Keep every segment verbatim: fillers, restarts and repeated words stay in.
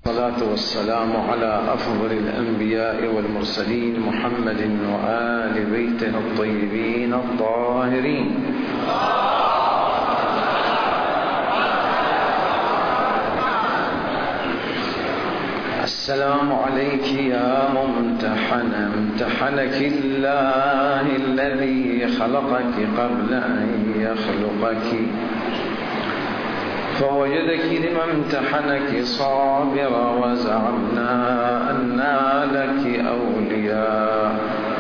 والصلاة والسلام على أفضل الأنبياء والمرسلين محمد وآل بيته الطيبين الطاهرين. السلام عليك يا ممتحنة، امتحنك الله الذي خلقك قبل أن يخلقك، فوجدك لما امتحنك صابرا، وزعمنا أنا لك أولياء،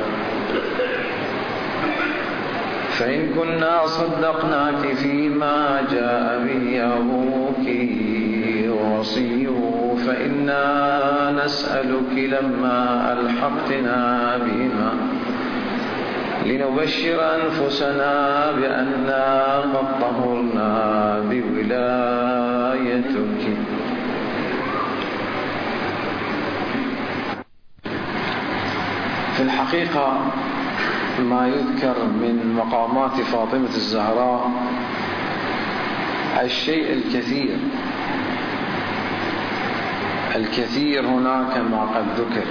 فإن كنا صدقناك فيما جاء به أبوك ووصيه، فإنا نسألك لما ألحقتنا بهما لنبشر أنفسنا بأننا قد طهرنا بولايتك. في الحقيقة ما يذكر من مقامات فاطمة الزهراء الشيء الكثير الكثير هناك ما قد ذكر،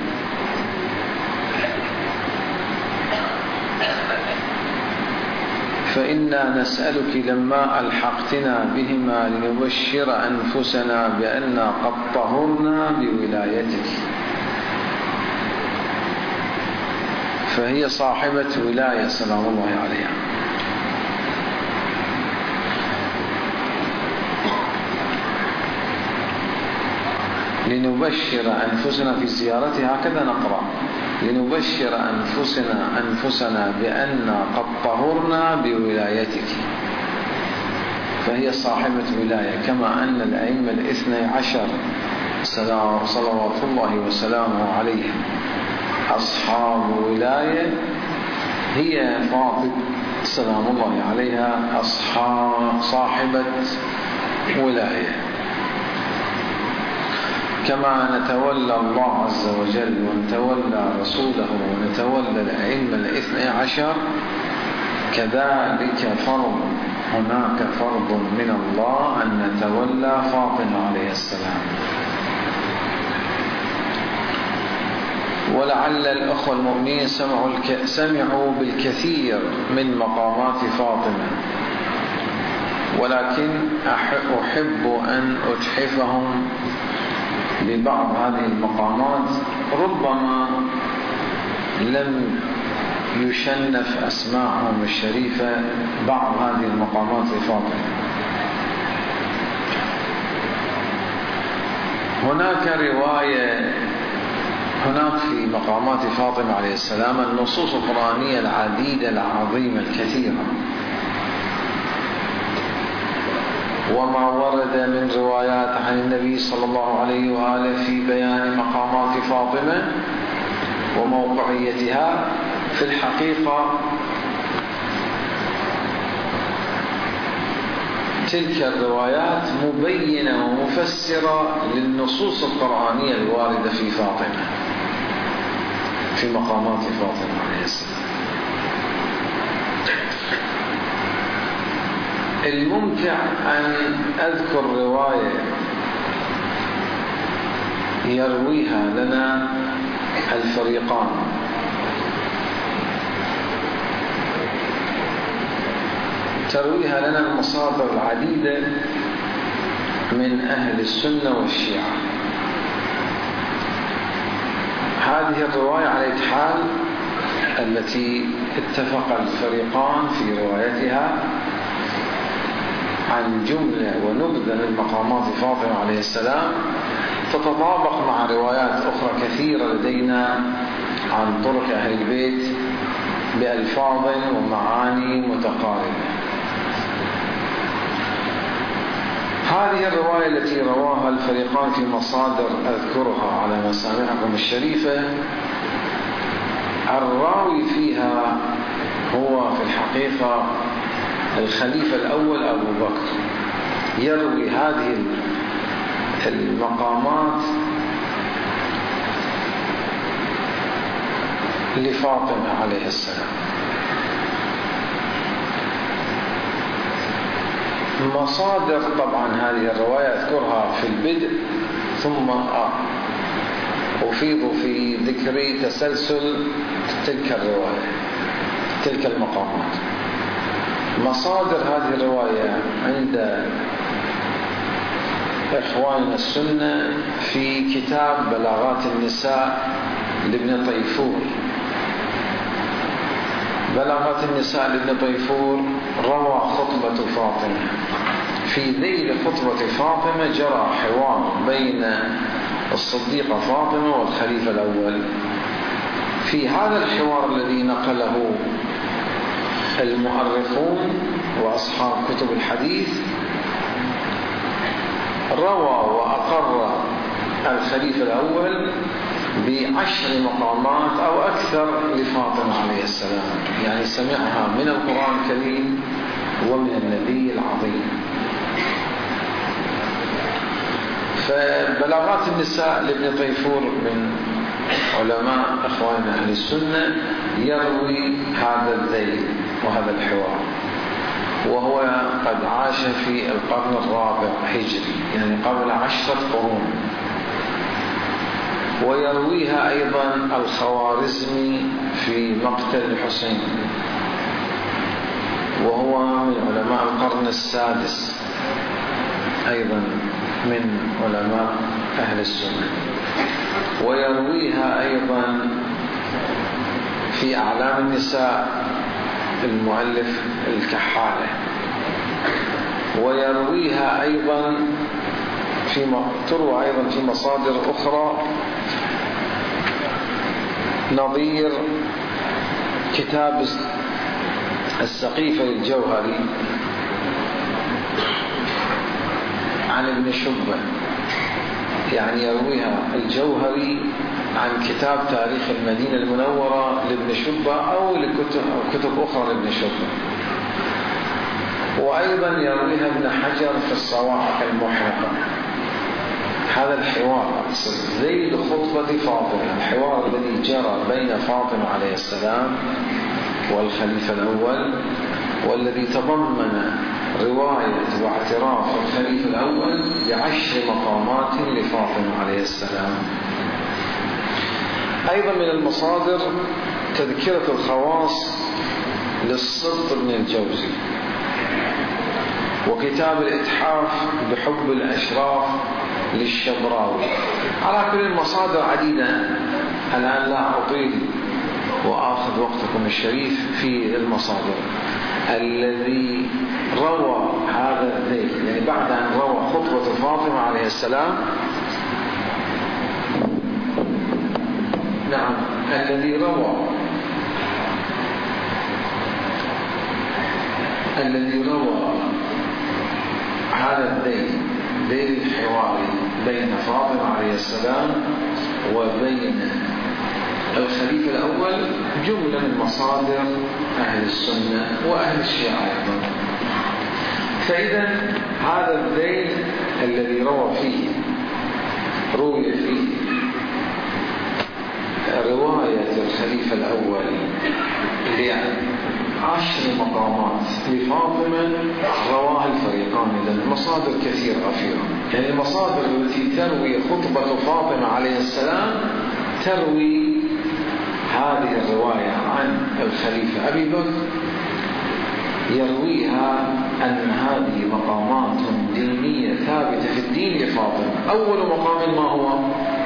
فإنا نسألك لما ألحقتنا بهما لنبشر أنفسنا بأننا قد طهرنا بولايتك، فهي صاحبة ولاية سلام الله عليها. لنبشر أنفسنا في زيارتها هكذا نقرأ، لنبشر أنفسنا أنفسنا بأن قد طهرنا بولايتك، فهي صاحبة ولاية، كما أن الأئمة الاثني عشر صلوات الله وسلامه عليهم أصحاب ولاية، هي فاطمة سلام الله عليها أصحاب صاحبة ولاية. كما نتولى الله عز وجل ونتولى رسوله ونتولى الأئمة الاثني عشر، كذلك فرض هناك فرض من الله أن نتولى فاطمة عليه السلام. ولعل الأخوة المؤمنين سمعوا, الك... سمعوا بالكثير من مقامات فاطمة، ولكن أحب أن أتحفهم ببعض هذه المقامات، ربما لم يشنف أسماءهم الشريفة بعض هذه المقامات لفاطمة. هناك رواية هناك في مقامات فاطمة عليه السلام النصوص القرآنية العديدة العظيمة الكثيرة، وما ورد من روايات عن النبي صلى الله عليه وآله في بيان مقامات فاطمة وموقعيتها، في الحقيقة تلك الروايات مبينة ومفسرة للنصوص القرآنية الواردة في فاطمة، في مقامات فاطمة عليه السلام. الممتع أن أذكر رواية يرويها لنا الفريقان، ترويها لنا المصادر العديدة من أهل السنة والشيعة. هذه الرواية على الحال التي اتفق الفريقان في روايتها عن جملة ونبذة من مقامات فاطمة عليه السلام تتطابق مع روايات أخرى كثيرة لدينا عن طرق أهل البيت بألفاظ ومعاني متقاربة. هذه الرواية التي رواها الفريقان في مصادر أذكرها على مسامعكم الشريفة، الراوي فيها هو في الحقيقة الخليفة الأول أبو بكر، يروي هذه المقامات لفاطمة عليه السلام. مصادر طبعا هذه الرواية أذكرها في البدء ثم آه أفيض في ذكر تسلسل تلك الرواية، تلك المقامات. مصادر هذه الرواية عند إخواننا السنة في كتاب بلاغات النساء لابن طيفور. بلاغات النساء لابن طيفور روى خطبة فاطمة. في ذيل خطبة فاطمة جرى حوار بين الصديقة فاطمة والخليفة الأول. في هذا الحوار الذي نقله المؤرخون وأصحاب كتب الحديث، روى وأقر الخليفة الأول بعشر مقامات أو أكثر لفاطمة عليه السلام، يعني سمعها من القرآن الكريم ومن النبي العظيم. فبلاغات النساء لابن طيفور من علماء أخواننا أهل السنة يروي هذا الذيل وهذا الحوار، وهو قد عاش في القرن الرابع هجري، يعني قبل عشرة قرون. ويرويها أيضا الخوارزمي في مقتل الحسين، وهو من علماء القرن السادس أيضا من علماء أهل السنة. ويرويها أيضا في أعلام النساء المؤلف الكحالة. ويرويها أيضا في تروى أيضا في مصادر أخرى نظير كتاب السقيفة للجوهري عن ابن شبة، يعني يرويها الجوهري عن كتاب تاريخ المدينة المنورة لابن شبة أو لكتب أو كتب أخرى لابن شبة. وأيضا يرويها ابن حجر في الصواعق المحرقة. هذا الحوار ذيل خطبة فاطمة، الحوار الذي جرى بين فاطمة عليه السلام والخليفة الأول، والذي تضمن رواية واعتراف الخليفة الأول بعشر مقامات لفاطمة عليه السلام. أيضا من المصادر تذكرة الخواص للصدق بن الجوزي، وكتاب الإتحاف بحب الأشراف للشبراوي. على كل المصادر عديدة، الآن لا أطيل وآخذ وقتكم الشريف في المصادر. الذي روى هذا الذيل، يعني بعد أن روى خطبة فاطمة عليه السلام، نعم الذي روى الذي روى هذا الذيل ذيل الحوار بين فاطمة عليه السلام وبين الخليفة الأول جملة من مصادر أهل السنة وأهل الشيعة أيضا. فإذا هذا الذيل الذي روى فيه روي فيه رواية الخليفة الأول لعشر مقامات لفاطمة رواها الفريقان. إذن المصادر كثيرة أخيرا، يعني المصادر التي تروي خطبة فاطمة عليه السلام تروي هذه الرواية عن الخليفة أبي بكر، يرويها أن هذه مقامات دينية ثابتة في الدين لفاطمة. أول مقام ما هو؟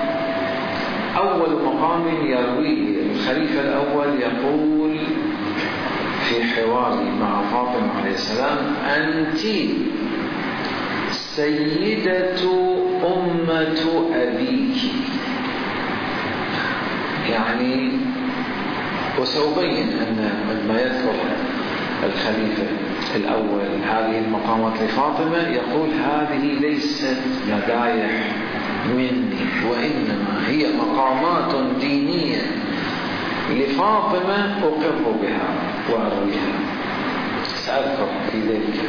أول مقام يرويه الخليفة الأول يقول في حواره مع فاطمة عليه السلام: أنت سيدة أمة أبيك. يعني وسأبين أن لما يذكر الخليفة الأول هذه المقامات لفاطمة يقول هذه ليست مدايح مني، وإنما هي مقامات دينية لفاطمة أقر بها وأرويها. سأذكر في ذلك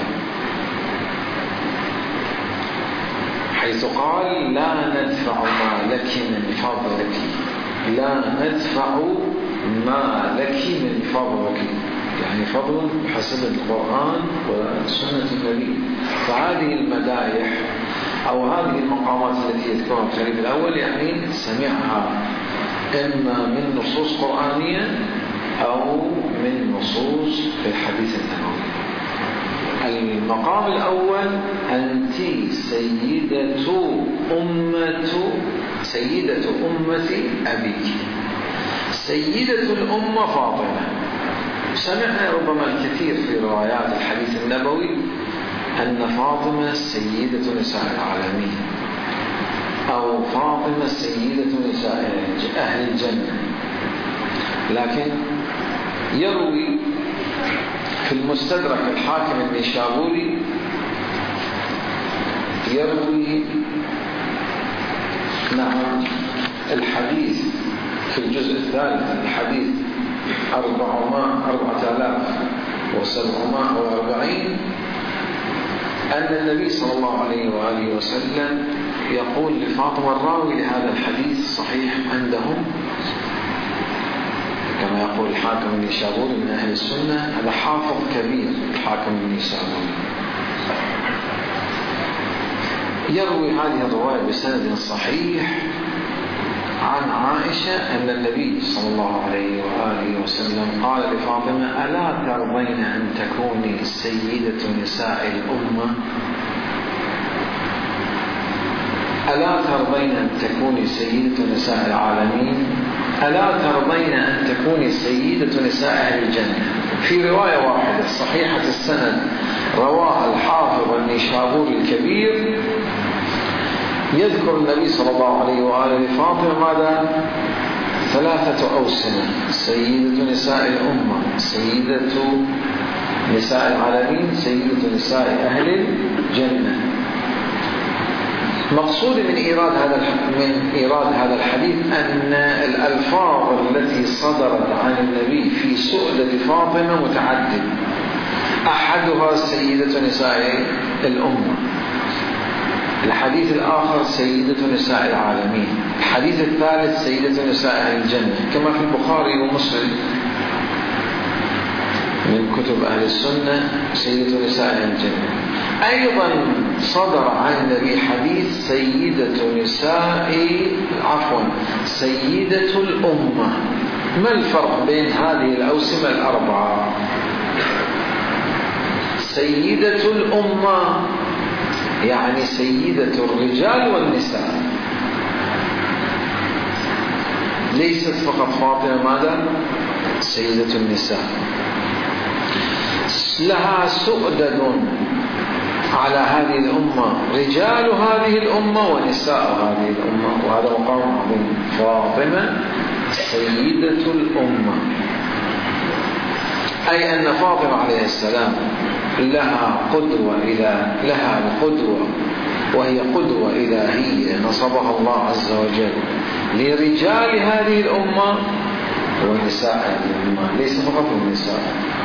حيث قال: لا ندفع ما لك من فضلك، لا ندفع ما لك من فضلك، يعني فضل بحسب القرآن وسنة النبي. فهذه المدايح أو هذه المقامات التي يذكرها الخليفة الأول يعني سمعها إما من نصوص قرآنية أو من نصوص في الحديث النبوي. المقام الأول: أنت سيدة أمة سيدة أمة أبيك. سيدة الأمة فاطمة. سمعنا ربما الكثير في روايات الحديث النبوي أن فاطمة سيدة نساء العالمين، أو فاطمة سيدة نساء أهل الجنة. لكن يروي في المستدرك الحاكم النيسابوري يروي نعم الحديث في الجزء الثالث، الحديث أربعة آلاف وسبعمائة وأربعين، أن النبي صلى الله عليه وآله وسلم يقول لفاطمة، الراوي لهذا الحديث الصحيح عندهم كما يقول الحاكم النيسابوري من أهل السنة، هذا حافظ كبير الحاكم النيسابوري، يروي هذه الرواية بسند صحيح عن عائشة أن النبي صلى الله عليه وآله وسلم قال لفاطمة: ألا ترضين أن تكوني سيدة نساء الأمة؟ ألا ترضين أن تكوني سيدة نساء العالمين؟ ألا ترضين أن تكوني سيدة نساء أهل الجنة؟ في رواية واحدة صحيحة السند رواها الحافظ النيسابوري الكبير، يذكر النبي صلى الله عليه وآله فاطمة ماذا؟ ثلاثة أوسمة: سيدة نساء الأمة، سيدة نساء العالمين، سيدة نساء أهل الجنة. مقصود من إيراد هذا من إيراد هذا الحديث أن الألفاظ التي صدرت عن النبي في سؤدة فاطمة متعدد، أحدها سيدة نساء الأمة، الحديث الآخر سيدة نساء العالمين، الحديث الثالث سيدة نساء أهل الجنة، كما في البخاري ومسلم من كتب أهل السنة سيدة نساء أهل الجنة. أيضا صدر عن النبي حديث سيدة نساء عفوا سيدة الأمة. ما الفرق بين هذه الأوسمة الأربعة؟ سيدة الأمة يعني سيدة الرجال والنساء، ليست فقط فاطمة ماذا؟ سيدة النساء، لها سؤدد على هذه الأمة، رجال هذه الأمة ونساء هذه الأمة، وهذا مقام عظيم. فاطمة سيدة الأمة، أي أن فاطمة عليه السلام لها قدوة إله لها القدوة، وهي قدوة إلهية نصبها الله عز وجل لرجال هذه الأمة ونساء هذه الأمة، ليس فقط النساء.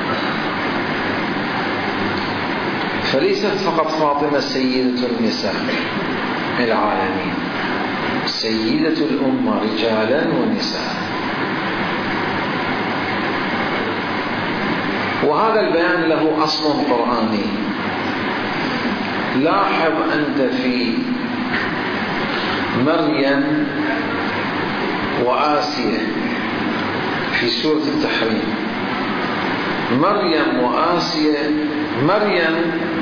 فليست فقط فاطمة سيدة النساء العالمين، سيدة الأمة رجالا ونساء. وهذا البيان له أصل قرآني. لاحظ أنت في مريم وآسيا في سورة التحريم، مريم وآسيا، مريم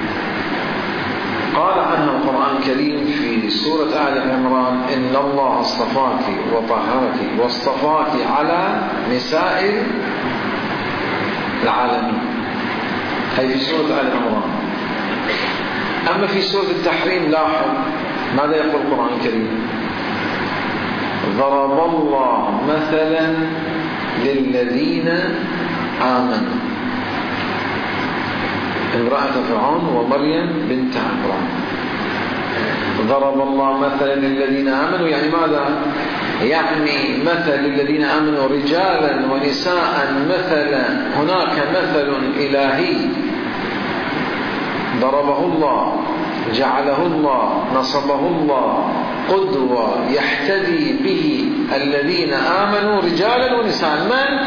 قال عنها القرآن الكريم في سورة آل عمران: إن الله اصطفاك وطهرك واصطفاك على نساء العالمين، هي في سورة آل عمران. أما في سورة التحريم لاحظ ماذا يقول القرآن الكريم: ضرب الله مثلا للذين آمنوا، امرأة فرعون ومريم بنت عمران. ضرب الله مثلا للذين آمنوا يعني ماذا؟ يعني مثل للذين آمنوا رجالا ونساء، مثلا هناك مثل إلهي ضربه الله، جعله الله، نصبه الله قدوة يحتدي به الذين آمنوا رجالا ونساء. من؟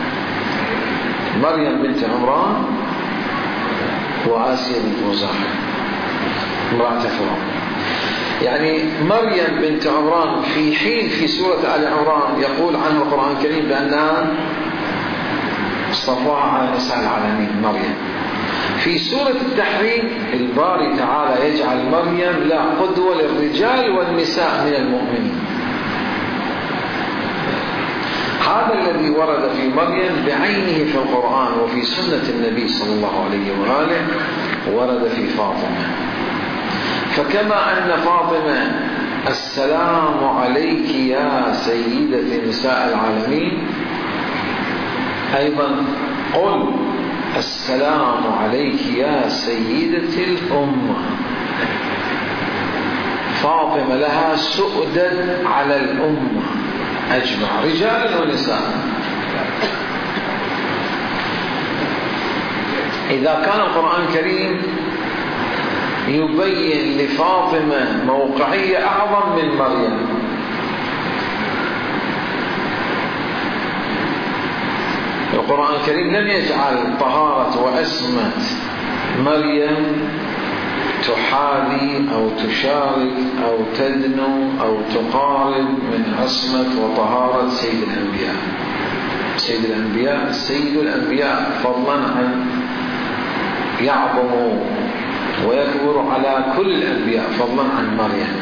مريم بنت عمران وآسيا بنت مزاحم امرأة فرعون. يعني مريم بنت عمران في حين في سورة آل عمران يقول عنها القرآن الكريم بأنها اصطفاها على نساء العالمين مريم. في سورة التحريم الباري تعالى يجعل مريم لا قدوة للرجال والنساء من المؤمنين. هذا الذي ورد في مريم بعينه في القرآن وفي سنة النبي صلى الله عليه وآله ورد في فاطمة. فكما أن فاطمة السلام عليك يا سيدة نساء العالمين، أيضا قل السلام عليك يا سيدة الأمة. فاطمة لها سؤدد على الأمة أجمع رجال ونساء. إذا كان القرآن الكريم يبين لفاطمة موقعية أعظم من مريم، القرآن الكريم لم يجعل طهارة وأسمة مريم تحاذي أو تشارك أو تدنو أو تقارب من عصمة وطهارة سيد الأنبياء. سيد الأنبياء سيد الأنبياء فضلا عن يعظم ويكبر على كل الأنبياء فضلا عن مريم.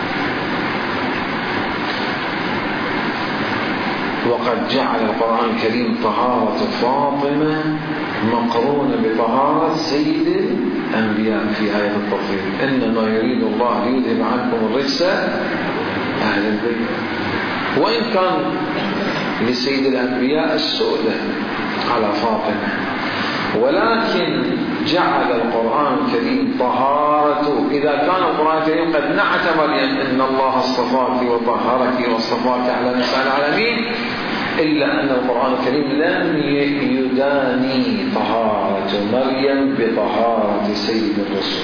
وقد جعل القرآن الكريم طهارة فاطمة مقرونة بطهارة سيد الأنبياء في آية التطهير. إنما يريد الله ليذهب عنكم الرجس أهل البيت. وإن كان لسيد الأنبياء السؤدة على فاطمة، ولكن جعل القرآن الكريم طهارته. إذا كان القرآن الكريم قد نعت مريم إن الله اصطفاك وطهرك واصطفاك على نساء العالمين، إلا أن القرآن الكريم لم يداني طهارة مريم بطهارة سيد الرسل،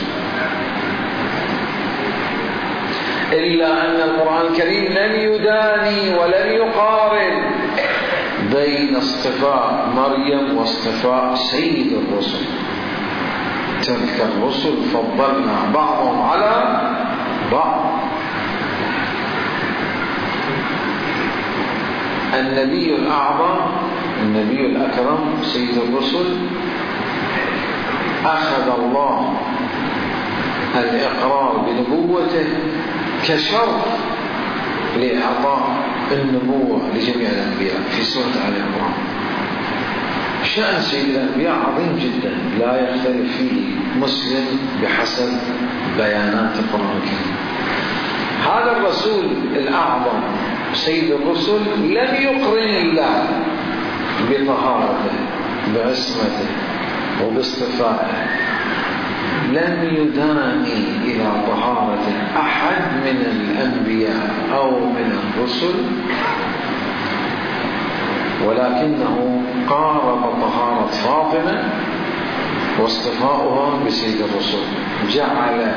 إلا أن القرآن الكريم لم يداني ولم يقارن بين اصطفاء مريم واصطفاء سيد الرسل. تلك الرسل فضلنا بعضهم على بعض. النبي الأعظم النبي الأكرم سيد الرسل أخذ الله الإقرار بنبوته كشرط لإعطاء النبوة لجميع الأنبياء في سورة آل عمران. شأن سيد الأنبياء عظيم جدا لا يختلف فيه مسلم بحسب بيانات القرآن الكريم. هذا الرسول الأعظم سيد الرسل لم يقرن الله بطهارته بعصمته وباصطفائه، لم يداني إلى طهارة أحد من الأنبياء أو من الرسل، ولكنه قارب طهارة فاطمة واصطفاؤها بسيد الرسل. جعل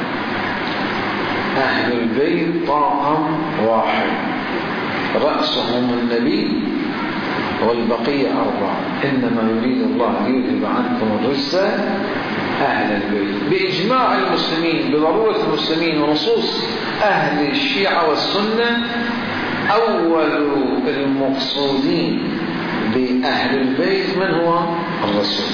أهل البيت طاقم واحد رأسهم النبي والبقية أربعة. إنما يريد الله ليذهب عنكم الرجس أهل البيت. بإجماع المسلمين بضرورة المسلمين ونصوص أهل الشيعة والسنة، أول المقصودين بأهل البيت من هو؟ الرسول.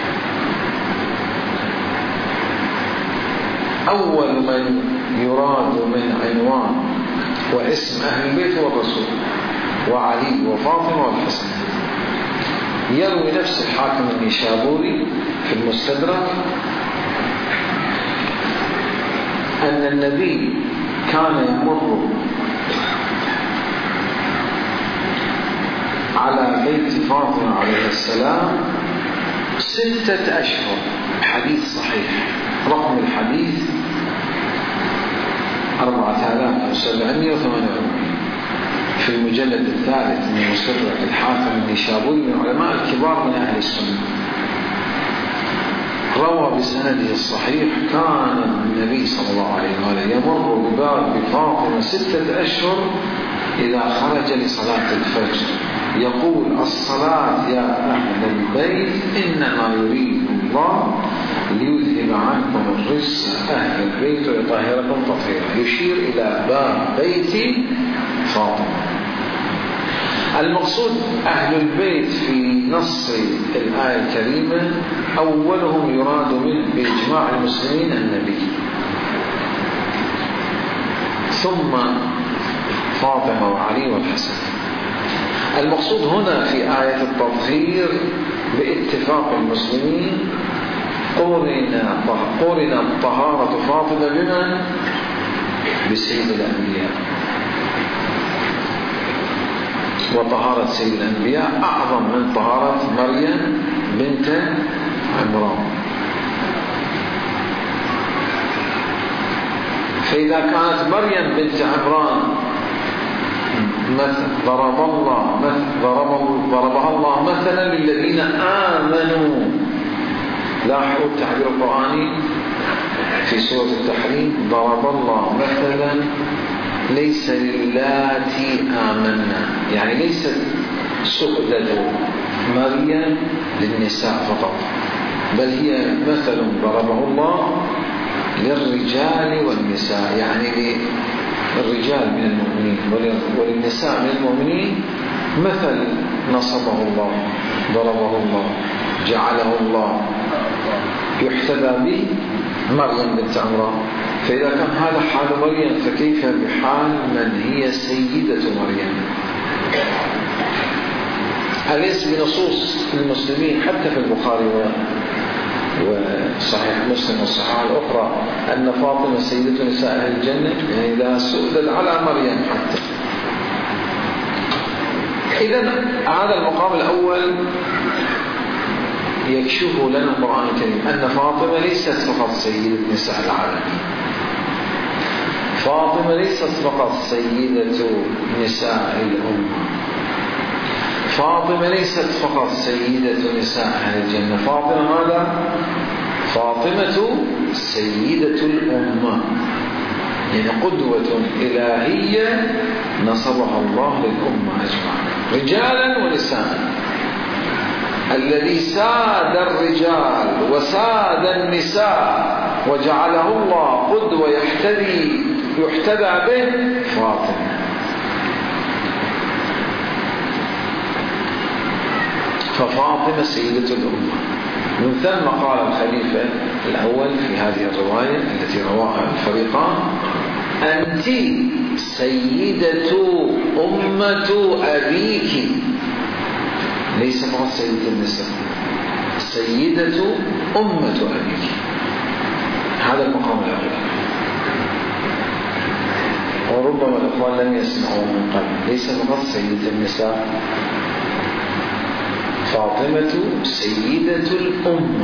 أول من يراد من عنوان واسم أهل البيت هو الرسول وعلي وفاطمة والحسن. يروي نفس الحاكم النيشابوري في المستدرك أن النبي كان يمر على بيت فاطمة عليه السلام ستة أشهر. حديث صحيح، رقم الحديث أربعة آلاف وسبعمائة وثمانية وأربعين في المجلد الثالث من مستدرك الحاكم النيشابوري من علماء الكبار من أهل السنة. روى بسنده الصحيح كان النبي صلى الله عليه وآله يمر بباب فاطمة ستة أشهر إذا خرج لصلاة الفجر يقول: الصلاة يا أهل البيت إنما يريد الله ليذهب عنكم الرجس أهل البيت ويطهركم تطهيرا، يشير إلى باب بيت فاطمة. المقصود أهل البيت في نص الآية الكريمة أولهم يراد منه بإجماع المسلمين النبي، ثم فاطمة وعلي والحسن. المقصود هنا في آية التطهير باتفاق المسلمين قرن طهارة فاطمة بمن؟ بسيد الأنبياء، وطهارة سيد الأنبياء أعظم من طهارة مريم بنت عمران. فإذا كانت مريم بنت عمران ضرب الله ضرب ضربها الله مثلا للذين آمنوا، لاحظوا التعبير القرآني في سورة التحريم، ضرب الله مثلا ليس للاتي آمنا، يعني ليست سؤدة مريم للنساء فقط، بل هي مثل ضربه الله للرجال والنساء، يعني للرجال من المؤمنين وللنساء من المؤمنين، مثل نصبه الله، ضربه الله، جعله الله يحتذى به مريم بنت عمران. فإذا كان هذا حال مريم فكيف بحال من هي سيدة مريم؟ أليس بنصوص المسلمين حتى في البخاري وصحيح مسلم والصحاح الأخرى أن فاطمة سيدة نساء أهل الجنة؟ يعني لا سؤدد على مريم حتى. إذن هذا المقام الأول يكشف لنا القرآن الكريم أن فاطمة ليست فقط سيدة نساء العالمين، فاطمة ليست فقط سيدة نساء الأمة، فاطمة ليست فقط سيدة نساء أهل الجنة، فاطمة ماذا؟ فاطمة سيدة الأمة، يعني قدوة إلهية نصبها الله للأمة أجمعين رجالا ونساء. الذي ساد الرجال وساد النساء وجعله الله قدوة يحتذي يحتذى به فاطمة. ففاطمة سيدة الأمة. من ثم قال الخليفة الأول في هذه الرواية التي رواها الفريقان: أنت سيدة أمة أبيك، ليس فقط سيدة النساء، سيدة أمة أبيك. هذا المقام الأول، وربما الأخوان لم يسمعوا من قبل. ليس فقط سيدة النساء، فاطمة سيدة الأمة.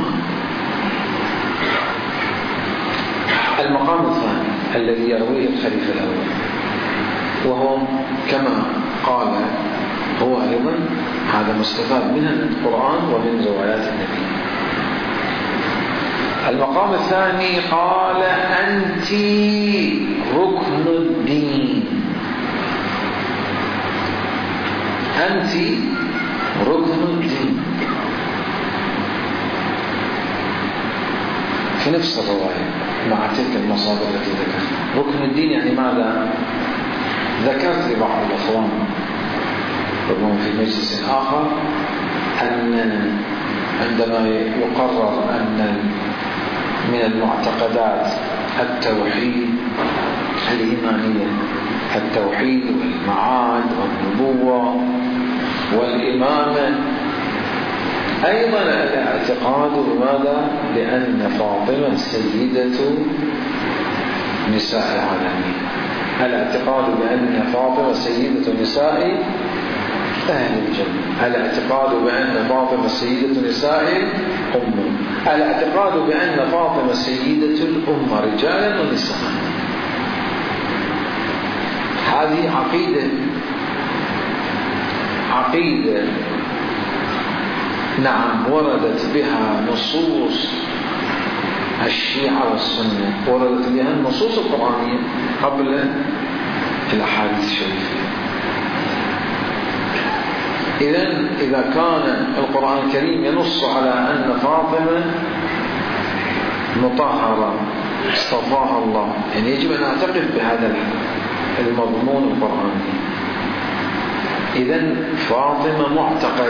المقام الثاني الذي يرويه الخليفة الأول، وهو كما قال هو أيضا هذا مستفاد منها من القرآن ومن روايات النبي. المقام الثاني قال: أنت ركن الدين، أنت ركن الدين. في نفس الرواية مع تلك المصادر التي ذكرت. ركن الدين يعني ماذا؟ ذكرت لبعض الأخوان ربما في مجلس آخر أن عندما يقرر أن من المعتقدات التوحيد الإيمانية، التوحيد والمعاد والنبوة والإمامة، أيضا الاعتقاد بماذا؟ بأن فاطمة سيدة نساء العالمين، الاعتقاد بأن فاطمة سيدة نساء أهل الجنة، الاعتقاد بأن فاطمة سيدة نساء الأمة، الاعتقاد بأن فاطمة سيدة الأمة رجالا ونساء. هذه عقيدة عقيدة نعم وردت بها نصوص الشيعة والسنة، وردت بها النصوص القرآنية قبل الأحاديث الشريفة. إذن إذا كان القرآن الكريم ينص على أن فاطمة مطهرة اصطفاها الله، يعني يجب أن أعتقد بهذا المضمون القرآني. إذن فاطمة معتقد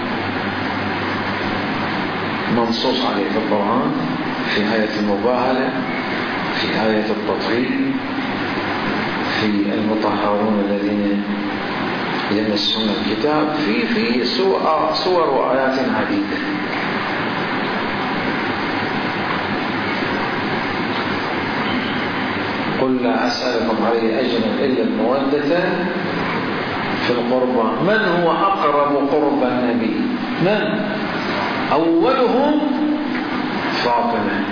منصوص عليه في القرآن، في آية المباهلة، في آية التطهير، في المطهرون الذين يمسون الكتاب، في في صور وآيات عديدة. قل لا أسألكم عليه أجرا إلا المودة في القربى. من هو أقرب قرب النبي؟ من؟ أولهم فاطمة.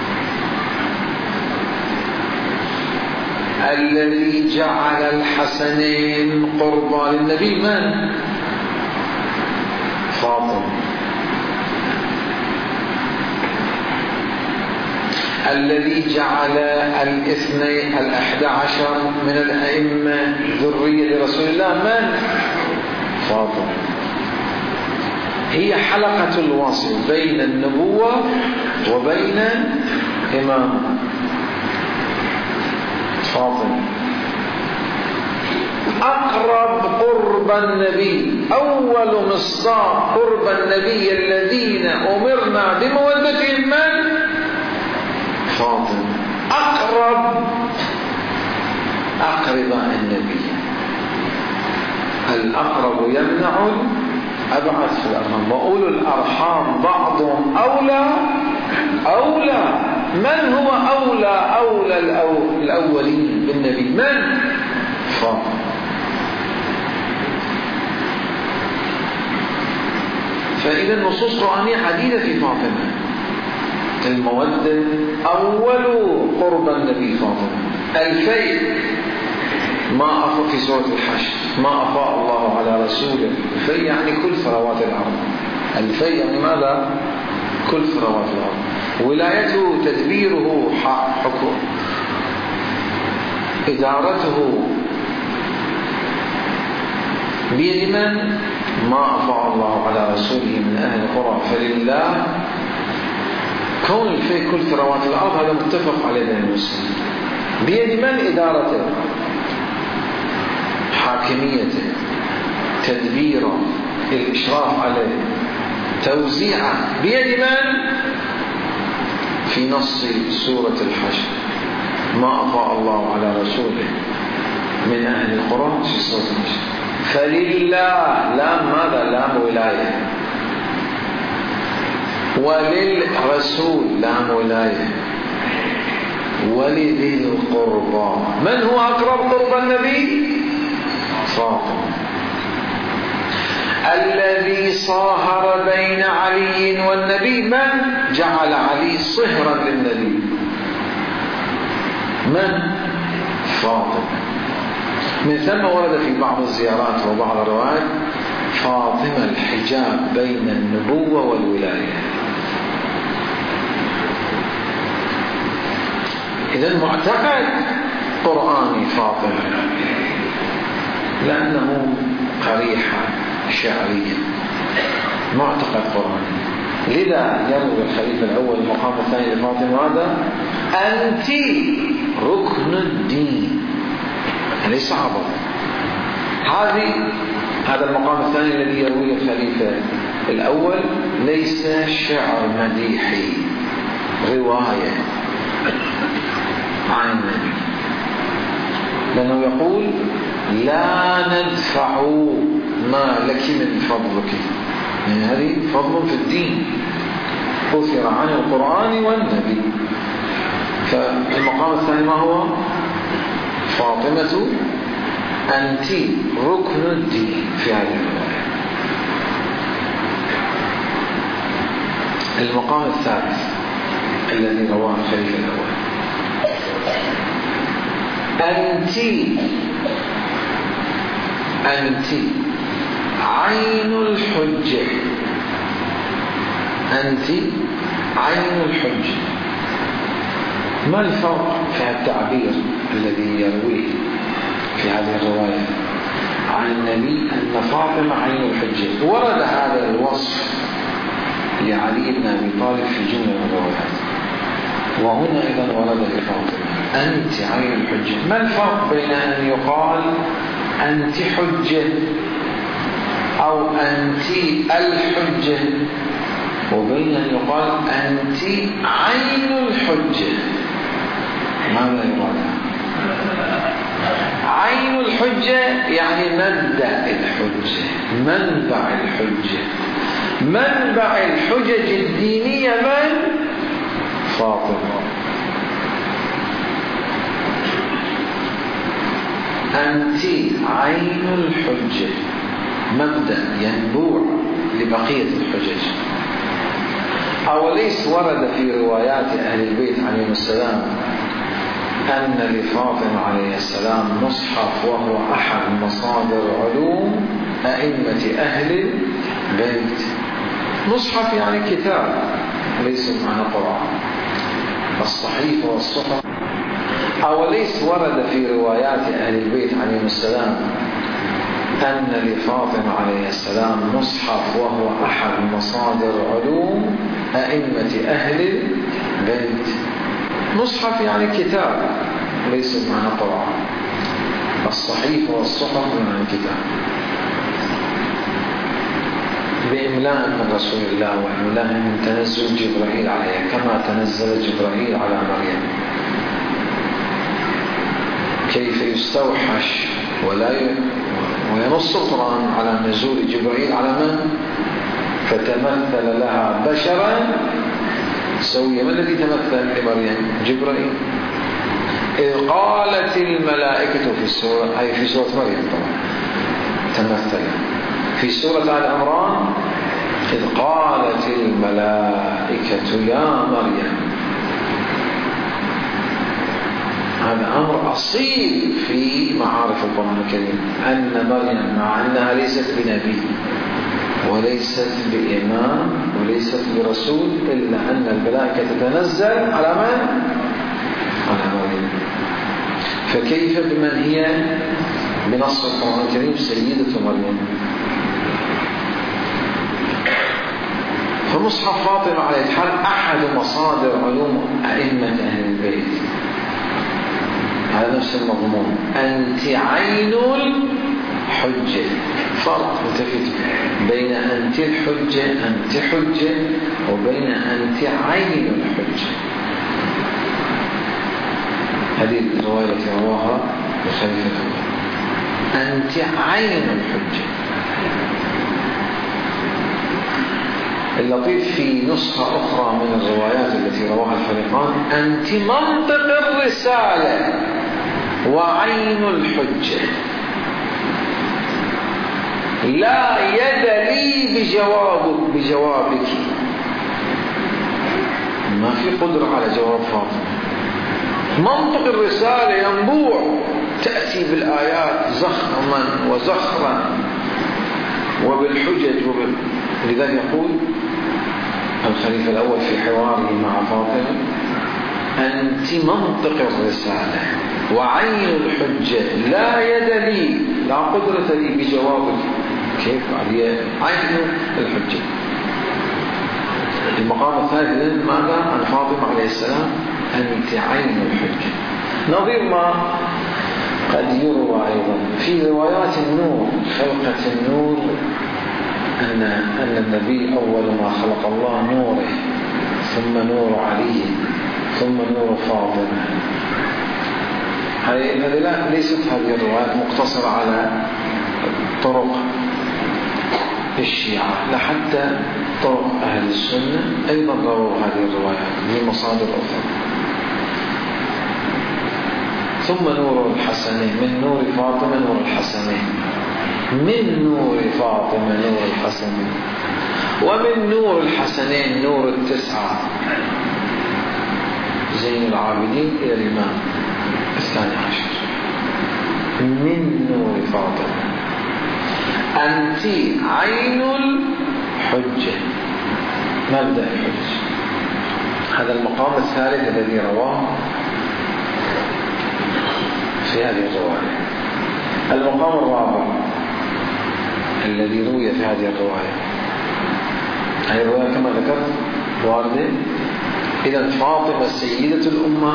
الذي جعل الحسنين قربى للنبي من؟ فاطمة. الذي جعل الاثنين الأحد عشر من الأئمة ذرية لرسول الله من؟ فاطمة. هي حلقة الوصل بين النبوة وبين إمامه فاطمة. أقرب قرب النبي، أول مصداق قرب النبي الذين أمرنا بمودتهم من؟ فاطمة. أقرب أقرباء النبي. الأقرب يمنع أبعد في الأرحام، وأولو الأرحام بعضهم أولى أولى. من هو أولى أولى الأولين بالنبي؟ من؟ فاطمة. فإذا النصوص القرآنية عديدة في فاطمة. المودة أول قرب النبي فاطمة. الفيء ما أفاء في سورة الحشر، ما أفاء الله على رسوله. الفيء يعني كل ثروات الأرض. الفيء يعني ماذا؟ كل ثروات الأرض. ولايته، تدبيره، حكم إدارته بيد من؟ ما أفاء الله على رسوله من أهل القرى فلله. كون الفيء كل ثروات الأرض هذا متفق عليه بين المسلمين. بيد من إدارته؟ حاكميته، تدبيره، الإشراف عليه، توزيعه بيد من؟ في نص سورة الحشر ما أفاء الله على رسوله من أهل القرى في سورة الحشر. فلله لام ماذا؟ لام ولاية. وللرسول لام ولاية. ولذي القربى. من هو أقرب قرب النبي؟ فاطمة. الذي صاهر بين علي والنبي من؟ جعل علي صهرا للنبي من؟ فاطمة. من ثم ورد في بعض الزيارات وبعض الروايات فاطمة الحجاب بين النبوة والولاية. إذن معتقد قرآني فاطمة لأنه قريحة شعرية، معتقد قرآني. لذا يروي الخليفة الأول المقام الثاني لفاطمة هذا أنت ركن الدين، ليس عبط. هذه هذا المقام الثاني الذي يرويه الخليفة الأول ليس شعر مديحي، رواية عن النبي، لأنه يقول لا ندفع ما لك من فضلك. يعني هذه فضل في الدين أثر عن القرآن والنبي. فالمقام الثاني ما هو؟ فاطمة أنت ركن الدين في هذه الرواية. المقام الثالث الذي رواه الخليفة الأول أنت أنت عين الحجة. أنت عين الحجة. ما الفرق في التعبير الذي يرويه في هذه الرواية عن النبي أن فاطمة عين الحجة؟ ورد هذا الوصف لعلي بن أبي طالب في جملة من الروايات، وهنا أيضا ورد لفاطمة أنت عين الحجة. ما الفرق بين أن يقال أنت حجة أو أنت الحجة وبين أن يقال أنت عين الحجة؟ ماذا يراد؟ عين الحجة يعني مبدأ الحجة، منبع الحجة، منبع الحجج الدينية من؟ فاطمة. أنت عين الحجة، مبدأ ينبوع لبقية الحجج. أوليس ورد في روايات أهل البيت عليهم السلام أن لفاطمة عليه السلام مصحف وهو أحد مصادر علوم أئمة أهل البيت؟ مصحف يعني كتاب ليس معنى قرآن، الصحيفة والصحف. أوليس ورد في روايات أهل البيت عليهم السلام أن لفاطمة عليه السلام مصحف وهو أحد مصادر علوم أئمة أهل البيت؟ مصحف يعني كتاب ليس معنى قرآن، الصحيفة والصحف معنى كتاب، بإملاء من رسول الله وإملاء من تنزل جبرائيل عليه كما تنزل جبرائيل على مريم. كيف يستوحش ولا ي... وينص القرآن على نزول جبرائيل على من؟ فتمثل لها بشرا سويا. من الذي تمثل لمريم؟ جبرائيل. إذ قالت الملائكة في السورة، أي في سورة مريم طبعا تمثل. في سورة آل عمران إذ قالت الملائكة يا مريم. هذا أمر أصيل في معارف القرآن الكريم، أن مريم مع أنها ليست بنبي وليست بإمام وليست برسول إلا أن الملائكة تتنزل على من؟ على مريم. فكيف بمن هي بنص القرآن الكريم سيدة مريم؟ فمصحف فاطمة عليه الحال أحد مصادر علوم أئمة أهل البيت. هذا نفس المضمون، أنت عين الحجة. فرق متفت بين أنت الحجة أنت حجة وبين أنت عين الحجة. هذه الرواية التي رواها الخليفة أنت عين الحجة. اللطيف في نسخة أخرى من الروايات التي رواها الفريقان أنت منطق الرسالة وعين الحجة، لا يد لي بجوابك بجوابك. ما في قدرة على جواب فاطمة. منطق الرسالة ينبوع، تأتي بالآيات زخما وزخرا وبالحجج وبال... لذلك يقول الخليفة الأول في حواره مع فاطمة أنت منطق الرسالة وعين الحجة، لا يد لي لا قدرة لي بجوابك. كيف علي عين الحجة؟ المقام الثالث ماذا عن فاطمة عليه السلام؟ أنت عين الحجة. نظير ما قد يروى أيضا في روايات النور، خلقة النور، أن أن النبي أول ما خلق الله نوره، ثم نور علي، ثم نور فاطمة. هذه لا ليست هذه الروايات مقتصرة على طرق الشيعة، لحتى طرق أهل السنة أيضا رووا هذه الروايات من مصادر أخرى. ثم نور الحسنين، من نور فاطمة نور الحسنين، من نور فاطمة نور الحسنين، ومن نور الحسنين نور التسعة زين العابدين إلى الإمام الثاني عشر. من نور فاطمة أنت عين الحجة، مبدأ الحجة. هذا المقام الثالث الذي رواه في هذه الرواية. المقام الرابع الذي روي في هذه الرواية، هذه الرواية كما ذكرت واردة إذا فاطمة سيدة الأمة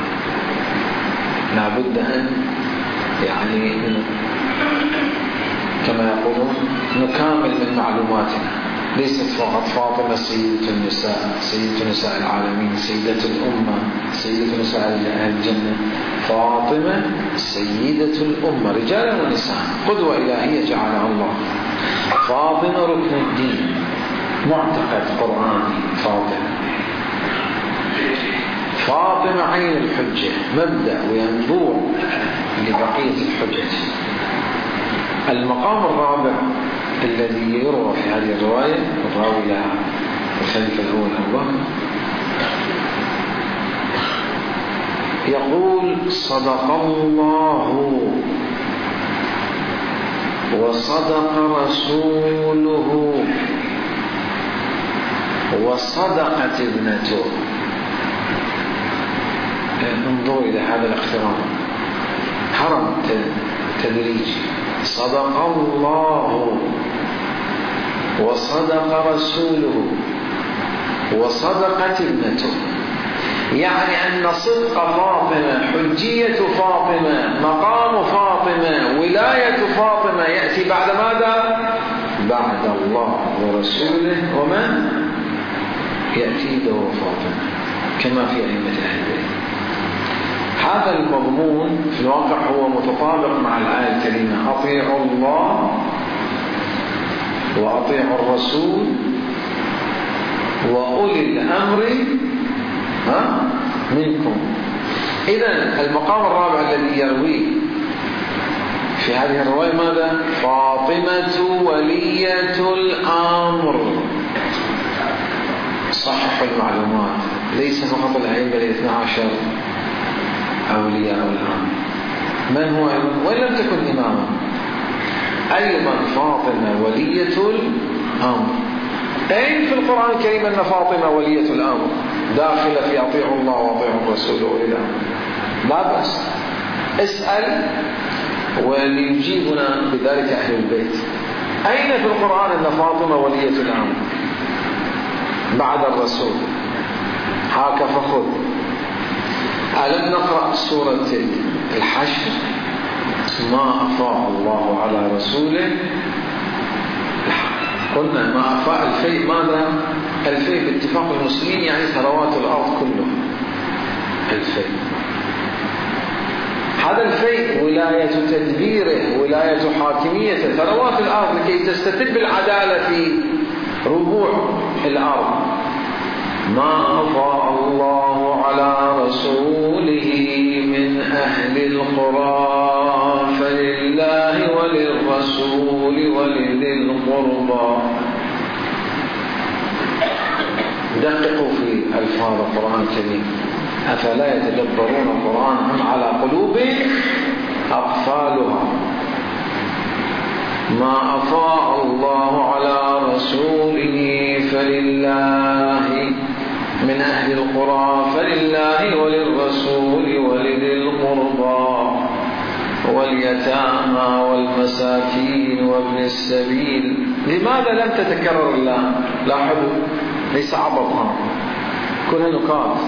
لابد أن يعني كما يقولون نكامل من معلوماتنا. ليست فقط فاطمة سيدة النساء، سيدة نساء العالمين، سيدة الأمة، سيدة نساء أهل الجنة. فاطمة سيدة الأمة رجالا ونساء، قدوة إلهية جعلها الله. فاطمة ركن الدين، معتقد قرآني. فاطمة فاطمة عين الحجة، مبدأ وينبوع لبقية الحجج. المقام الرابع الذي يروى في هذه الرواية، الراوي لها الخليفة الأول أبو بكر، يقول: صدق الله وصدق رسوله وصدقت ابنته. انظروا إلى هذا الاقتران، حرم تدريجي. صدق الله وصدق رسوله وصدقت ابنته، يعني أن صدق فاطمة، حجية فاطمة، مقام فاطمة، ولاية فاطمة يأتي بعد ماذا؟ بعد الله ورسوله، ومن يأتي دور فاطمة كما في أئمة أهل البيت. هذا المضمون في الواقع هو متطابق مع الآية الكريمة: أطيعوا الله وأطيعوا الرسول وأولي الأمر ها منكم. إذن المقام الرابع الذي يرويه في هذه الرواية ماذا؟ فاطمة ولية الأمر. صححوا المعلومات، ليس فقط الأئمة الاثنى عشر أولياء الأمر. من هو وإن لم تكن إماما، أيضا فاطمة ولية الأمر. أين في القرآن الكريم أن فاطمة ولية الأمر داخلة في أطيعوا الله وأطيعوا الرسول وأولي الأمر؟ لا بأس، اسأل وليجيبنا بذلك أهل البيت. أين في القرآن أن فاطمة ولية الأمر بعد الرسول؟ هاك فخذ. ألم نقرأ سورة الحشر: ما أفاء الله على رسوله. قلنا ما أفاء الفيء ماذا؟ الفيء باتفاق المسلمين يعني ثروات الأرض كلها الفيء. هذا الفيء ولاية تدبيره، ولاية حاكميته، ثروات الأرض لكي تستتب العدالة في ربوع الأرض. ما أفاء الله على رسوله من أهل القرى فلله وللرسول ولذي القربى. دققوا في ألفاظ القرآن الكريم: أفلا يتدبرون القرآن أم على قلوب أقفالها. ما أفاء الله على رسوله فلله من أهل القرى فلله وللرسول ولذي القربى واليتامى والمساكين وابن السبيل. لماذا لم تتكرر اللام؟ لاحظوا، ليس عبطها، كلها نقاط.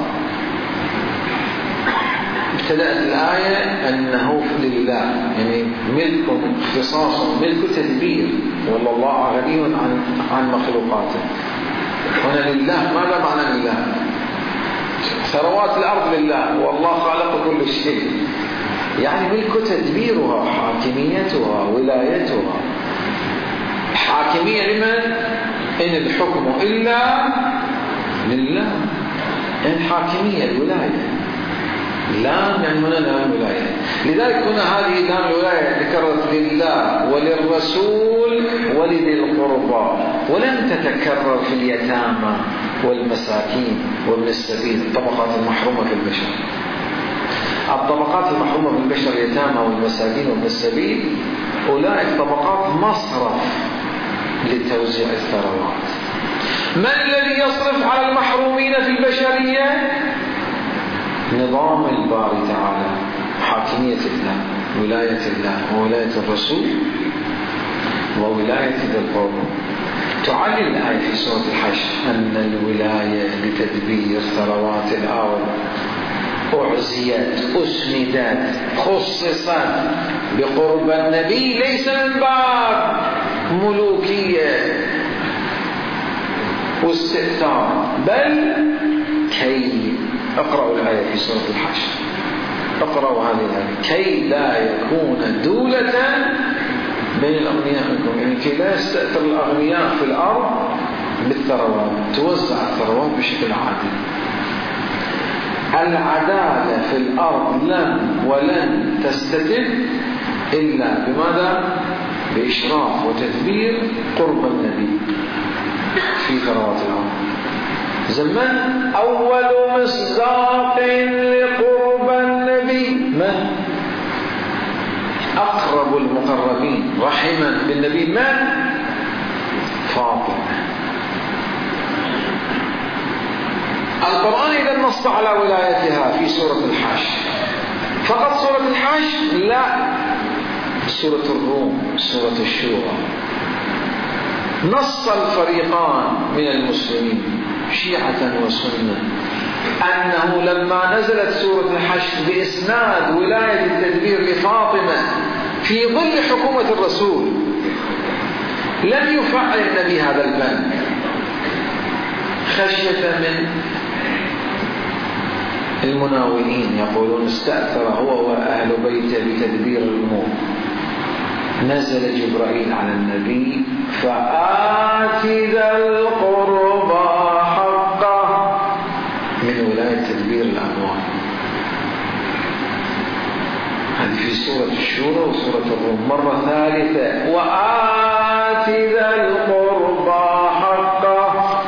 ابتدأت الآية أنه لله، يعني ملك اختصاص، ملك تدبير، والله غني عن عن مخلوقاته. هنا لله، ماذا معنى لله؟ ثروات الأرض لله، والله خالق كل شيء، يعني ملك تدبيرها، حاكميتها، ولايتها. حاكمية لمن؟ إن الحكم إلا لله. إن حاكمية الولاية، لام يعني هنا لام الولاية. لذلك هنا هذه لام الولاية ذكرت لله وللرسول ولذي القربى، ولم تتكرر في اليتامى والمساكين وابن السبيل، الطبقات المحرومة في البشر. الطبقات المحرومة في البشر اليتامى والمساكين وابن السبيل، أولئك طبقات مصرف لتوزيع الثروات. من الذي يصرف على المحرومين في البشرية؟ نظام الباري تعالى، حاكمية الله، ولاية الله وولاية الرسول وولاية ذي القربى. تعلل الآية في سورة الحشر أن الولاية لتدبير ثروات الأرض أعزيت أسندت خصصت بقرب النبي، ليس من باب ملوكية واستئثار، بل كي اقرأوا الآية في سورة الحشر، اقرأوا هذه الآية كي لا يكون دولة بين الأغنياء منكم، يعني كي لا يستأثر الأغنياء في الأرض بالثروات، توزع الثروات بشكل عادل. العدالة في الأرض لن ولن تستتب إلا بماذا؟ بإشراف وتدبير قرب النبي في ثروات الأرض. زمن أول مصداق لقرب النبي من؟ أقرب المقربين رحما بالنبي من؟ فاطمة. القرآن إذا نص على ولايتها في سورة الحشر، فقط سورة الحشر؟ لا، سورة الروم، سورة الشورى، نص الفريقان من المسلمين شيعة وسنة أنه لما نزلت سورة الحشر بإسناد ولاية التدبير لفاطمة في ظل حكومة الرسول لم يفعل النبي هذا البند خشية من المناولين يقولون استأثر هو وأهل بيته بتدبير الأمور. نزل جبرائيل على النبي فآت ذا القربى حقه من ولاية تدبير الأموال. هذه في سورة الشورى وسورة الروم. مرة ثالثة وآت ذا القربى حقه،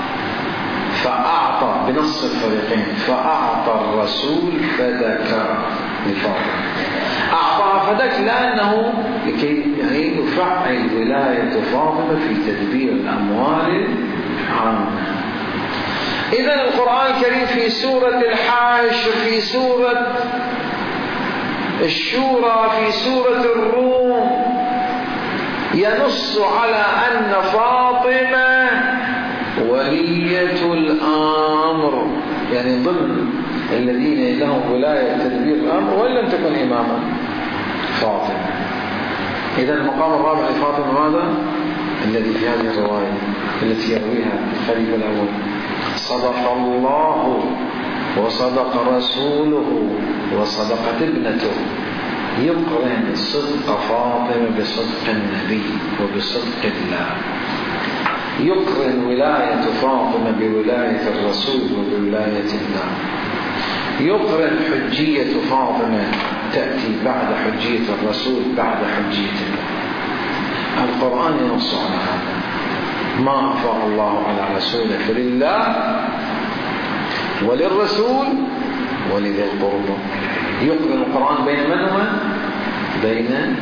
فأعطى بنص الفريقين، فأعطى الرسول فذكر لفاطمة، أعطاها فذكر لأنه لكي يعني يفعل ولاية فاطمة في تدبير الأموال عنه. إذن القرآن الكريم في سورة الحشر، في سورة الشورى، في سورة الروم ينص على أن فاطمة ولية الأمر، يعني ضمن الذين لهم ولاية تدبير الأمر وإن لم تكن إماما فاطمة. إذا المقام الرابع لفاطمة ماذا؟ الذي في هذه الرواية التي يرويها الخليفة الأول: صدق الله وصدق رسوله وصدقت ابنته. يقرن صدق فاطمة بصدق النبي وبصدق الله، يقرن ولاية فاطمة بولاية الرسول وبولاية الله، يقرن حجية فاطمة تأتي بعد حجية الرسول بعد حجية الله. القرآن ينص على هذا: ما أفاء الله على رسوله فلله وللرسول ولذي القربى. يقرن القرآن بين من ومن؟ بين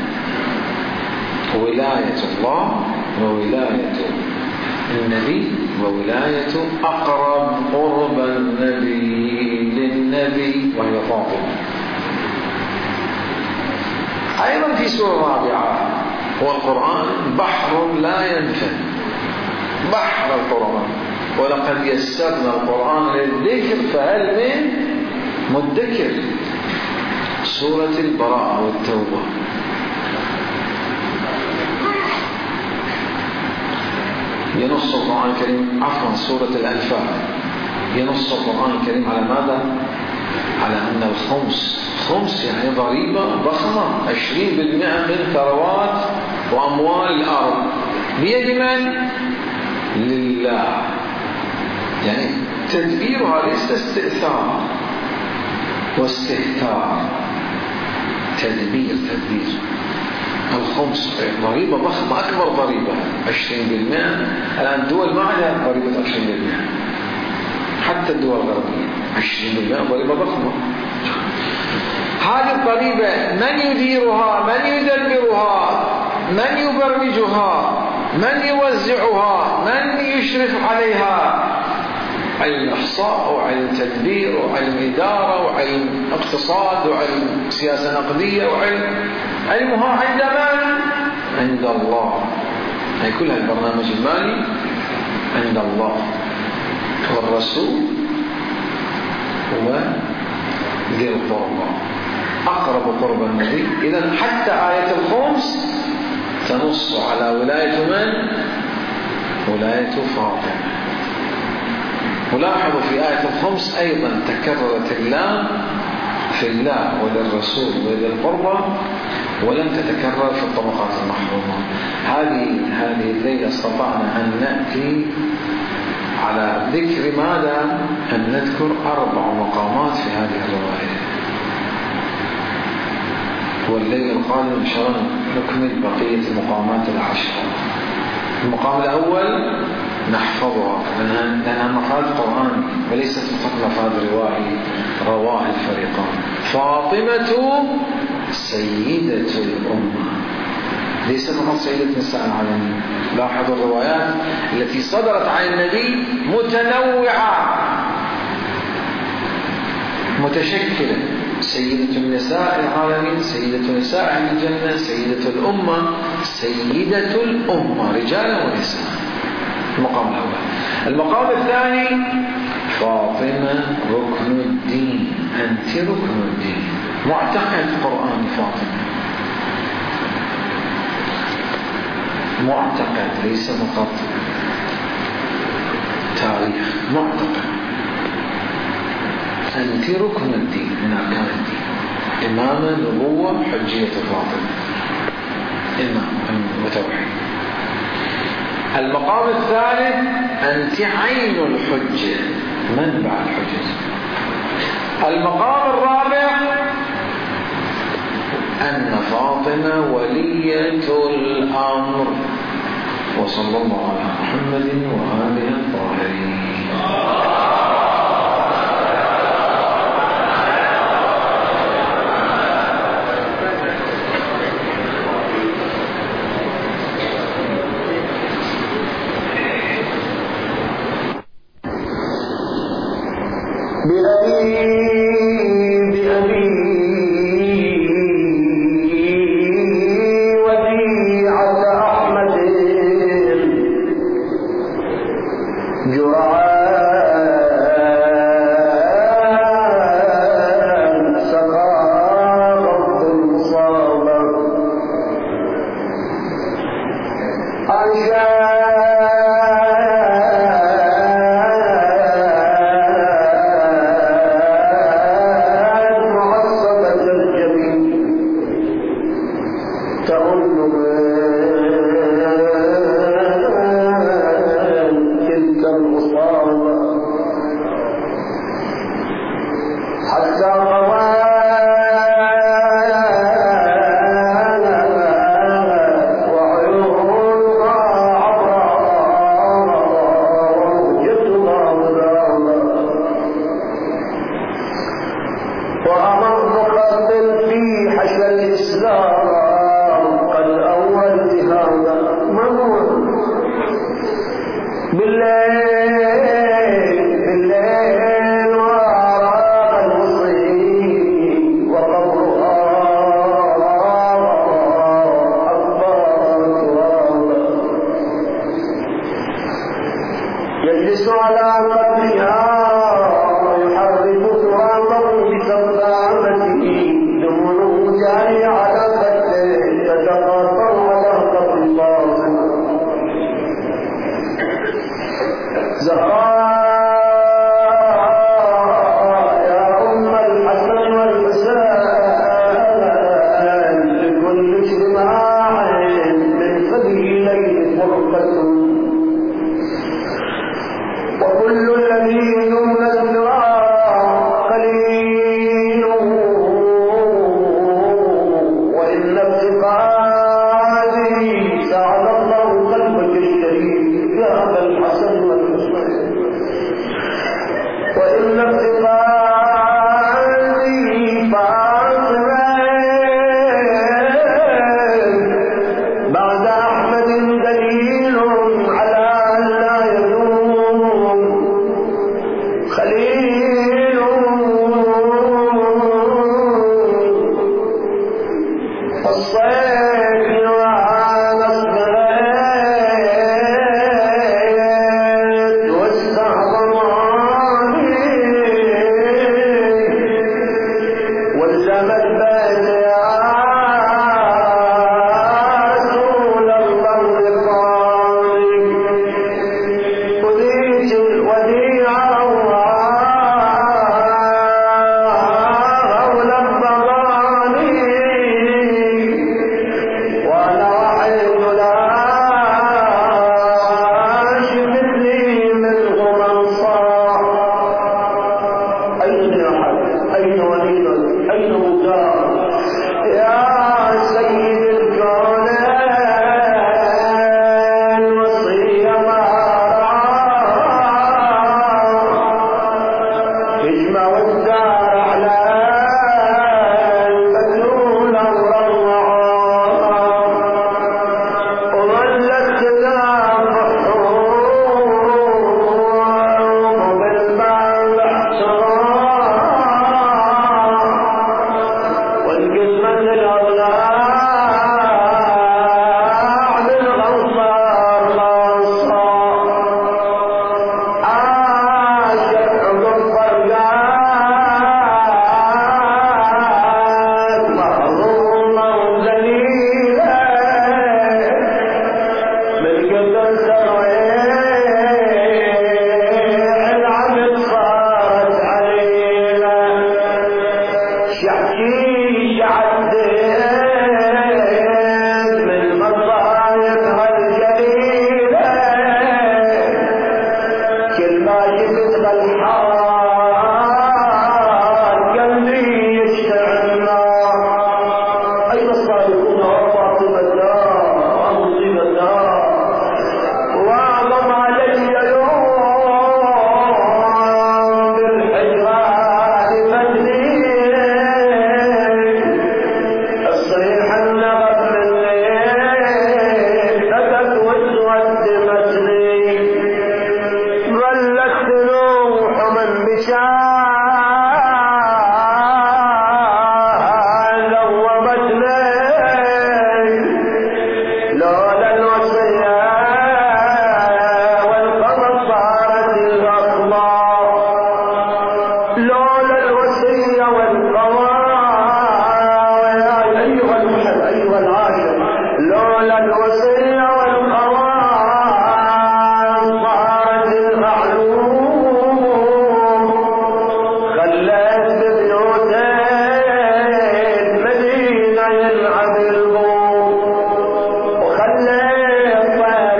ولاية الله وولاية النبي وولاية أقرب قرب النبي للنبي وهي فاطمة. أيضا في سورة رابعة: هو القرآن بحر لا ينفد، بحر القرآن، ولقد يسرنا القرآن للذكر فهل من مدكر. سورة البراءة والتوبة. ينص القرآن الكريم، عفوا سورة الأنفال، ينص القرآن الكريم على ماذا؟ على أن الخمس، خمس يعني ضريبة ضخمة، عشرين بالمئة من ثروات وأموال الأرض بيد من؟ لله. يعني تدبيرها ليس استئثار واستهتار، تدبير تدبير. الخمس ضريبة ضخمة، أكبر ضريبة عشرين بالمئة. الآن دول ما عليها ضريبة عشرين بالمئة، حتى الدول الغربية عشرين بالمئة ضريبة ضخمة. هذه الضريبة من يديرها؟ من يدبرها؟ من يبرمجها؟ من يوزعها؟ من يشرف عليها؟ علم إحصاء وعلم تدبير وعلم إدارة وعلم اقتصاد وعلم سياسة نقدية، وعلم علمها عند من؟ عند الله. هي كلها البرنامج المالي عند الله والرسول وذي القربى، أقرب قربى النبي. إذن حتى آية الخمس تنص على ولاية من؟ ولاية فاطمة. ولاحظوا في آية الخمس أيضا تكررت اللام في الله وللرسول وذي القربى، ولم تتكرر في الطبقات المحرومة. هذه هذه الليلة استطعنا أن نأتي على ذكر ماذا؟ أن نذكر أربع مقامات في هذه الرواية، والليلة القادمة إن شاء الله نكمل بقية المقامات العشرة. المقام الأول نحفظها لأنها مفاد قرآني وليست فقط مفاد روائي رواه الفريقان. فاطمة سيدة الأمة، ليست فقط سيدة نساء العالمين. لاحظوا الروايات التي صدرت عن النبي متنوعة متشكلة: سيدة النساء العالمين، سيدة نساء أهل الجنة، سيدة الأمة، سيدة الأمة رجال ونساء. المقام الأول. المقام الثاني فاطمة ركن الدين، أنت ركن الدين، معتقد قرآن فاطمة، معتقد ليس فقط تاريخ، معتقد. أنت ركن الدين من أركان الدين، إمامة، نبوة، حجية فاطمة، إمام وتوحيد. المقام الثالث أنت عين الحجة، منبع الحجة. المقام الرابع أن فاطمة ولية الأمر. وصلى الله على محمد وآله الطاهرين. لولا الوصية والقمر صارت الأخبار، لولا الوصية والقمر يا أيها المحب أيها العاشق، لولا الوصية والقمر صارت المعلوم، خلت ببيوتين مدينة يلعب البوم، وخلت طير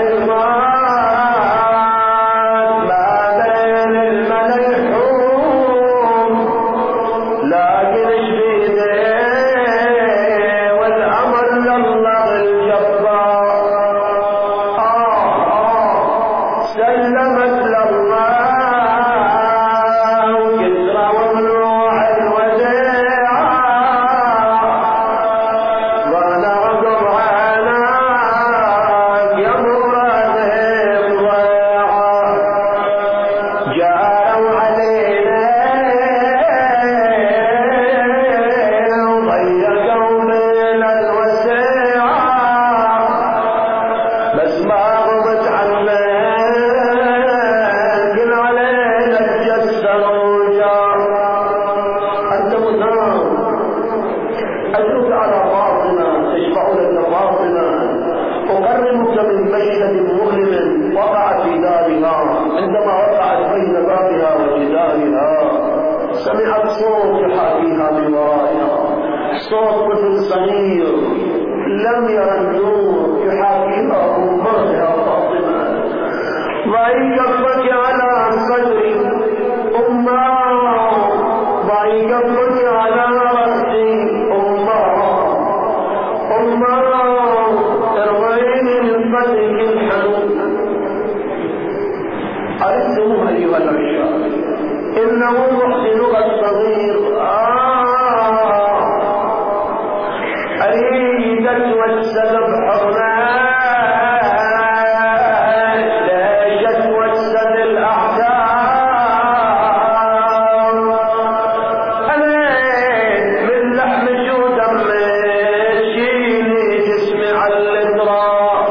الماء ما بين الملا يحوم، لكن جديده والأمر لله الجبار، سلمت لله وكسرى ومنوع الوديعة، وانا رقب عناك يا مرادهم ضيعة، جاروا علينا وضيقوا بين الوسيعة، بس ما غضت عنا كل علينا تجسر وجار. أنت مثار أدلك على باطنا تشفع لك باطنا، أقربك من مشهد مؤلم وقع في دارها، عندما وقعت بين بابها وجدارها سمعت صوت يحاكيها من ورائها، صوت طفل صغير لم يرى النور يحاكيها أمها فاطمة، ضعي كفك على صدري أمه، ضعي كفك على رأسي أمه، أمه ارضيني من فضلك الحنون. عرفتموه أيها العشاق، إنه محسنها الصغير أريد توسد بحرمات ليش توسد الأحكام، أنا من لحم شو دم شيلي جسمي على الإطراء،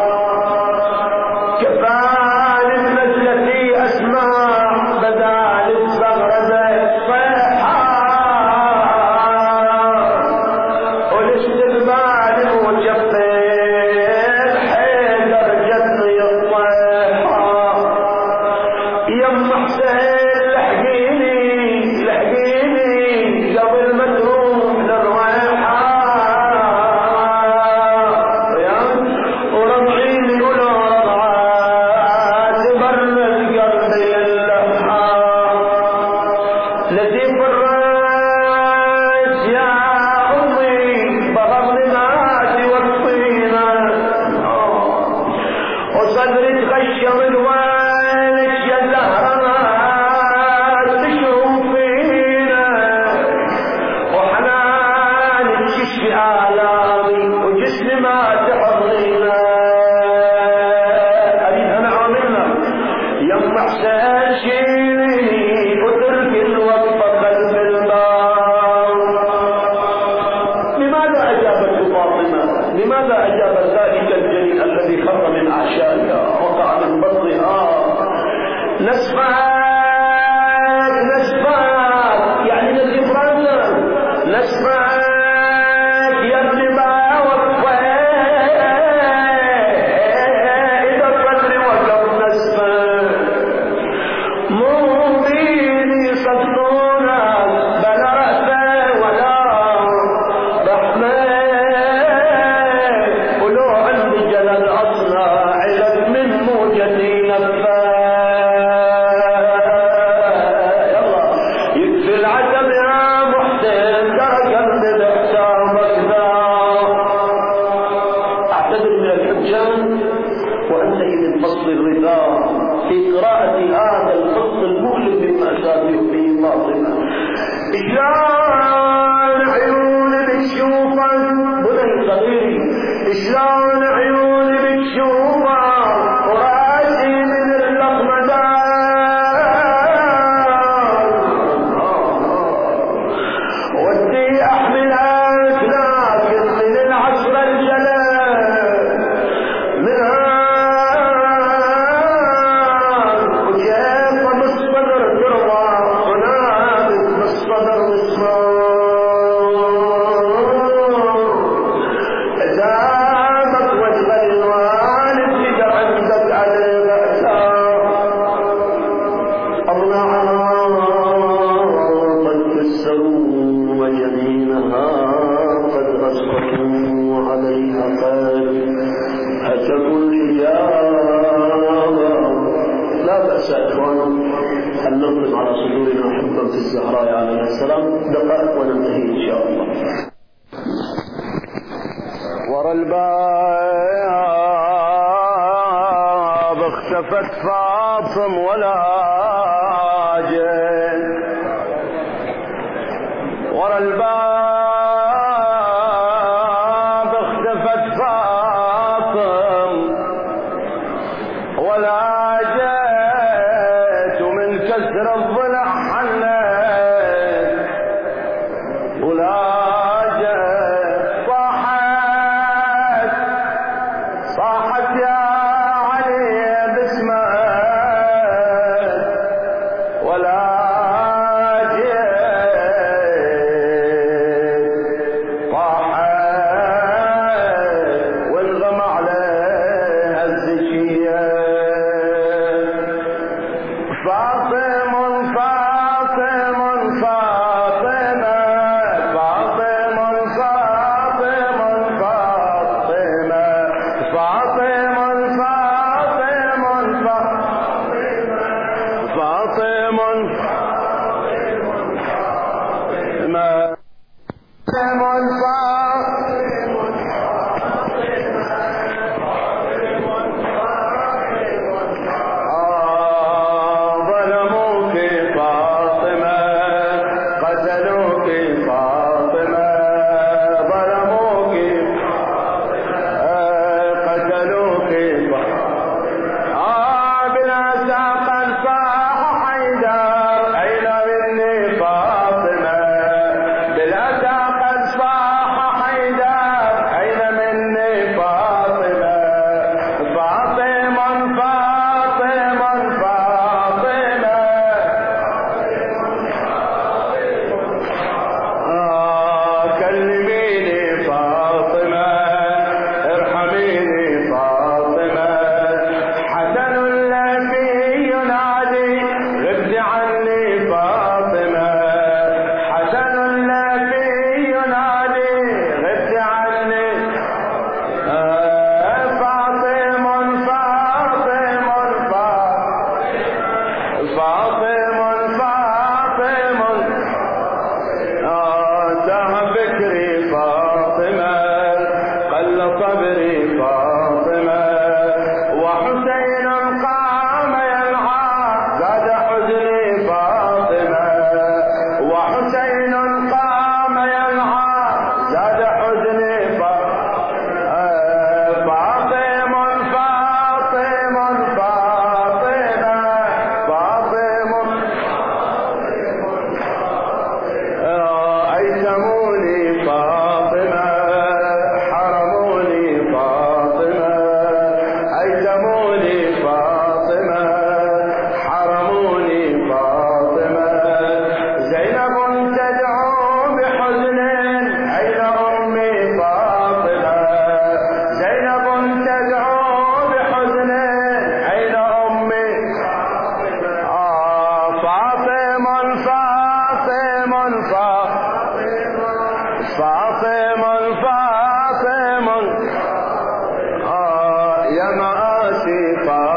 كفاني بنزلتي أسمع بدال الزغرة صيحة، والاستقبال وجفين حيدر جتني الطيحة، يم حسين لحقيني لحقيني قبل ما تروح للريحة، ورضعيني ولا رضعات برد قلبي اللحة، لطيف الراس يا أمي بغض ناسي والطينة، وصدري تغشم الوالش يا زهرات تشوفينا، وحنانك تشفي آلامي وجسمي ما تحضرينا، أريد أنا عاملنا يم حسين شيلي وتركي الوقفة خلف الباب. لماذا أجابت فاطمة؟ لماذا أجابت ذلك الجنين الذي خر من أعشائها وقع من بطنها؟ نسفات نسفات يعني نزي فرنسا، نسفات يا ابن ما وفيت إذا الصدر وقف نسفات، مو بيني صدونا بلا رأسه ولا رحمة، ولو عندي جلد أصنع علت من موجتي نفا، يلا يكفي العتب يا محسن ترك البدع حسامك ذا. أعتذر من الحجان وأنتهي من فصل الرضا في قراءة هذا الفصل المؤلم مما أساته به فاطمة. إشلون عيوني بتشوفك بني صغيري، إشلون عيوني بتشوفك وراسي من اللقمدان، ودي أحملها لكن من العصر الجلال الفاطمة الزهراء عليه السلام دقائق وننتهي إن شاء الله. ورا الباب اختفت فاطم ولا جيت، ورا الباب اختفت فاطم ولا جيت، ومن كسر الضلع حنيت ولا فاطمة فاطمة آه يا مآسي فاطمة